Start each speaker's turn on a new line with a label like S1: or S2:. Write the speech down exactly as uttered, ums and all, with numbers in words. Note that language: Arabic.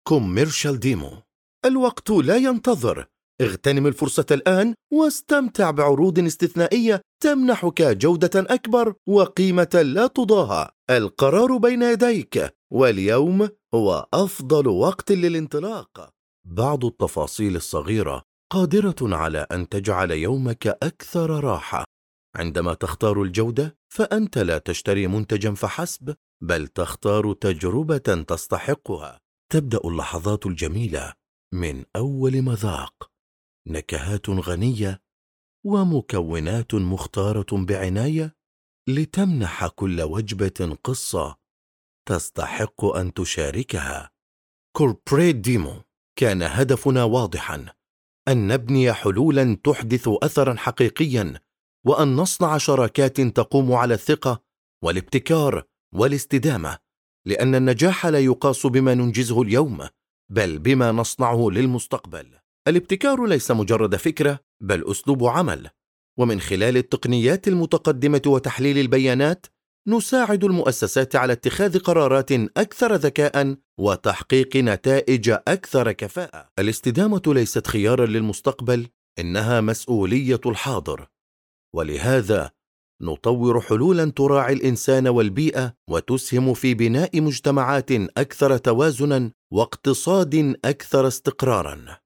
S1: كوميرشال ديمو. الوقت لا ينتظر، اغتنم الفرصة الآن واستمتع بعروض استثنائية تمنحك جودة أكبر وقيمة لا تضاهى. القرار بين يديك، واليوم هو أفضل وقت للانطلاق. بعض التفاصيل الصغيرة قادرة على أن تجعل يومك أكثر راحة. عندما تختار الجودة، فأنت لا تشتري منتجا فحسب، بل تختار تجربة تستحقها. تبدأ اللحظات الجميلة من أول مذاق، نكهات غنية ومكونات مختارة بعناية لتمنح كل وجبة قصة تستحق أن تشاركها. كوربريت ديمو كان هدفنا واضحا: أن نبني حلولا تحدث أثرا حقيقيا، وأن نصنع شراكات تقوم على الثقة والابتكار والاستدامة، لأن النجاح لا يقاس بما ننجزه اليوم، بل بما نصنعه للمستقبل. الابتكار ليس مجرد فكرة، بل أسلوب عمل، ومن خلال التقنيات المتقدمة وتحليل البيانات نساعد المؤسسات على اتخاذ قرارات أكثر ذكاء وتحقيق نتائج أكثر كفاءة. الاستدامة ليست خيارا للمستقبل، إنها مسؤولية الحاضر، ولهذا نطور حلولا تراعي الإنسان والبيئة وتسهم في بناء مجتمعات أكثر توازنا واقتصاد أكثر استقرارا.